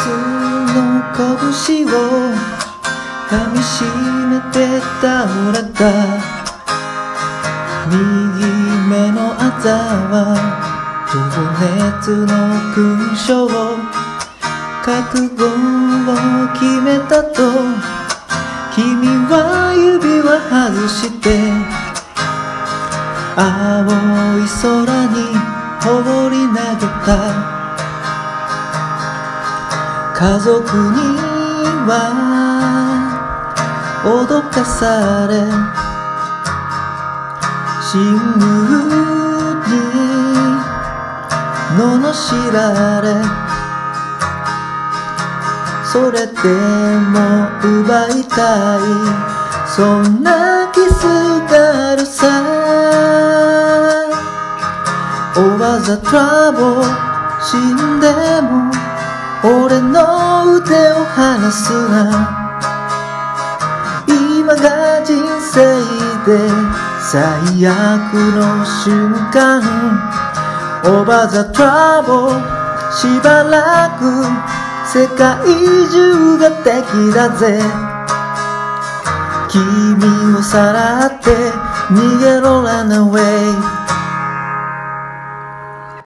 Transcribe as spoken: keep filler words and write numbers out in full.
の拳を噛みしめて倒れた。右目のあざは情熱の勲章。覚悟を決めたと君は指輪外して青い空に放り投げた。家族には脅かされ親友に罵られ、それでも奪いたい、そんなキスがあるさ。 Over the trouble 死んでも俺の腕を離すな。今が人生で最悪の瞬間。 Over the trouble しばらく世界中が敵だぜ。君をさらって逃げろ Run away